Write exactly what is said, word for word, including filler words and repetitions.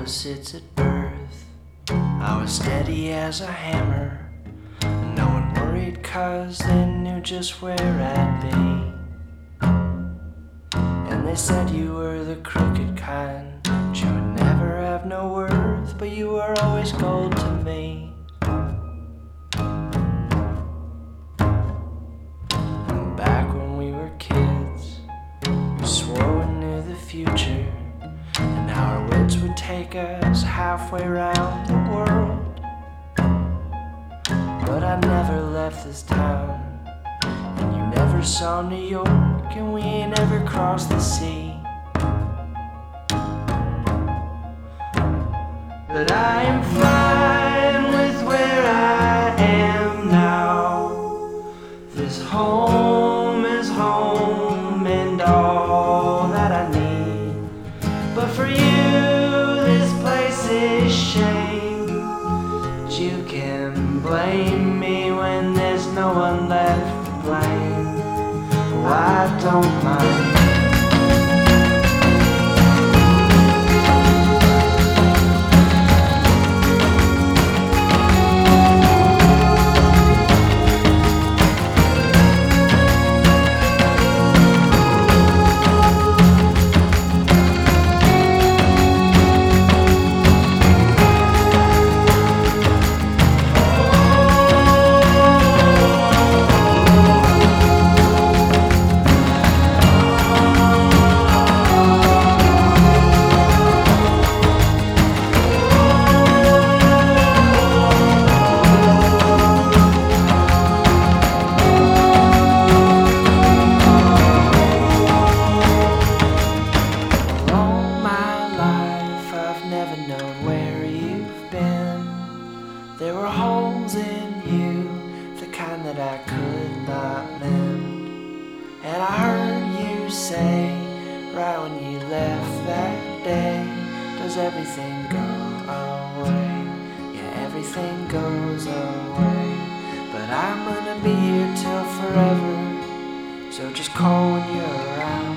opposites at birth. I was steady as a hammer, and no one worried 'cause they knew just where I'd be. And they said you were the crooked kind, that you would never have no worth, but you were always gold to me. And back when we were kids, we swore we knew the future, and our words would take us halfway around the world. But I never left this town, and you never saw New York, and we ain't ever crossed the sea. But I am fine with where I am now. This home is home and all that I need. But for you, this place is shame. But you can blame me when there's no one left to blame. Oh, I don't mind. Never known where you've been. There were holes in you, the kind that I could not mend. And I heard you say, right when you left that day, does everything go away? Yeah, everything goes away. But I'm gonna be here till forever, so just call when you're around.